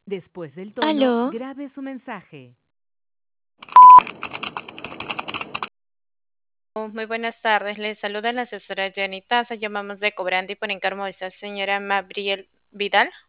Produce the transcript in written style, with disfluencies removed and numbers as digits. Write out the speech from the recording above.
Después del tono, Aló, grabe su mensaje. Muy buenas tardes, les saluda la asesora Jenny Taza. Llamamos de Cobrandi por encargo de esta señora Mabriel Vidal.